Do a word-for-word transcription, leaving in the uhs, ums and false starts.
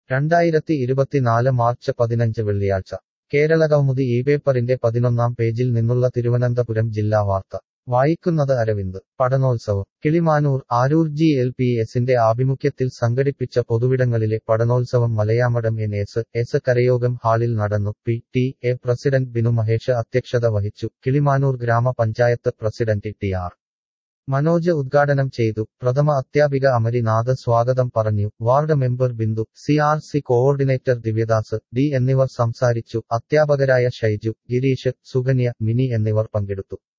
രണ്ടായിരത്തി ഇരുപത്തിനാല് മാർച്ച് പതിനഞ്ച് വെള്ളിയാഴ്ച കേരളകൗമുദി ഈ പേപ്പറിന്റെ പതിനൊന്നാം പേജിൽ നിന്നുള്ള തിരുവനന്തപുരം ജില്ലാ വാർത്ത വായിക്കുന്നത് അരവിന്ദ്. പഠനോത്സവം Kilimanoor Aroor G L P എസിന്റെ ആഭിമുഖ്യത്തിൽ സംഘടിപ്പിച്ച പൊതുവിടങ്ങളിലെ പഠനോത്സവം മലയാമഠം എൻ എസ് എസ് കരയോഗം ഹാളിൽ നടന്നു. P T A president Binu Mahesh അധ്യക്ഷത വഹിച്ചു. കിളിമാനൂർ ഗ്രാമപഞ്ചായത്ത് പ്രസിഡന്റ് ടി ആർ മനോജ് ഉദ്ഘാടനം ചെയ്തു. പ്രഥമ അധ്യാപിക അമരിനാഥ് സ്വാഗതം പറഞ്ഞു. Ward member Bindu, C R C coordinator Divyadas D എന്നിവർ സംസാരിച്ചു. അധ്യാപകരായ ഷൈജു, ഗിരീഷ്, സുകന്യ, മിനി എന്നിവർ പങ്കെടുത്തു.